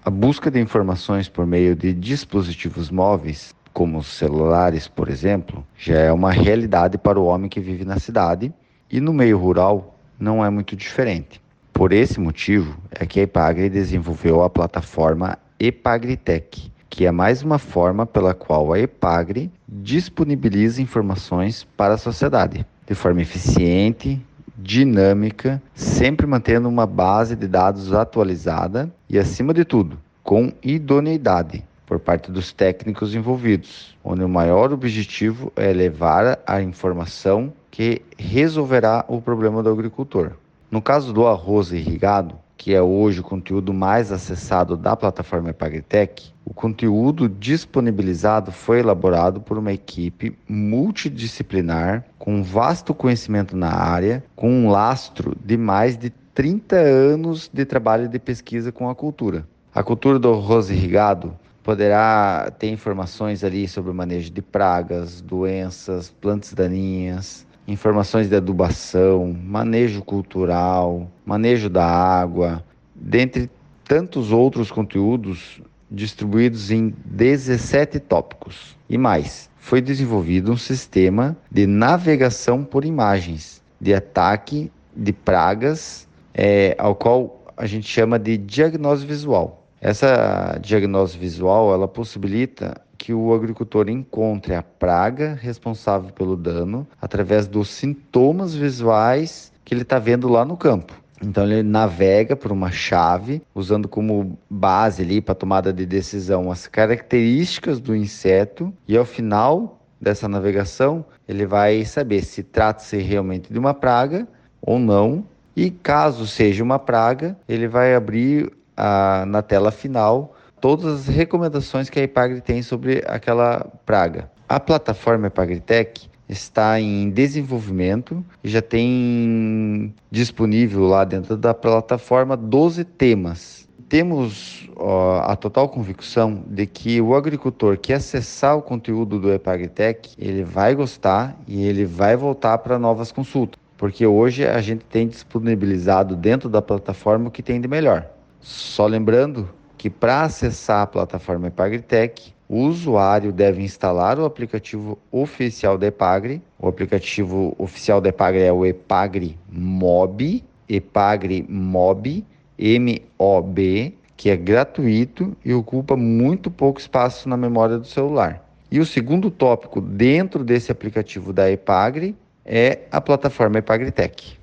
A busca de informações por meio de dispositivos móveis, como os celulares, por exemplo, já é uma realidade para o homem que vive na cidade e no meio rural não é muito diferente. Por esse motivo é que a Epagre desenvolveu a plataforma EpagriTech, que é mais uma forma pela qual a Epagre disponibiliza informações para a sociedade, de forma eficiente, dinâmica, sempre mantendo uma base de dados atualizada e, acima de tudo, com idoneidade por parte dos técnicos envolvidos, onde o maior objetivo é levar a informação que resolverá o problema do agricultor. No caso do arroz irrigado, que é hoje o conteúdo mais acessado da plataforma Epagritech, o conteúdo disponibilizado foi elaborado por uma equipe multidisciplinar com vasto conhecimento na área, com um lastro de mais de 30 anos de trabalho de pesquisa com a cultura. A cultura do arroz irrigado poderá ter informações ali sobre o manejo de pragas, doenças, plantas daninhas, informações de adubação, manejo cultural, manejo da água, dentre tantos outros conteúdos distribuídos em 17 tópicos. E mais, foi desenvolvido um sistema de navegação por imagens, de ataque de pragas, ao qual a gente chama de diagnose visual. Essa diagnose visual, ela possibilita que o agricultor encontre a praga responsável pelo dano através dos sintomas visuais que ele está vendo lá no campo. Então ele navega por uma chave, usando como base ali para tomada de decisão as características do inseto, e ao final dessa navegação ele vai saber se trata-se realmente de uma praga ou não, e caso seja uma praga, ele vai abrir na tela final todas as recomendações que a Epagre tem sobre aquela praga. A plataforma Epagritech está em desenvolvimento e já tem disponível lá dentro da plataforma 12 temas. Temos a total convicção de que o agricultor que acessar o conteúdo do Epagritech, ele vai gostar e ele vai voltar para novas consultas, porque hoje a gente tem disponibilizado dentro da plataforma o que tem de melhor. Só lembrando que para acessar a plataforma Epagritech, o usuário deve instalar o aplicativo oficial da Epagre. O aplicativo oficial da Epagre é o Epagre Mob, Epagre Mob, M-O-B, que é gratuito e ocupa muito pouco espaço na memória do celular. E o segundo tópico dentro desse aplicativo da Epagre é a plataforma Epagritech.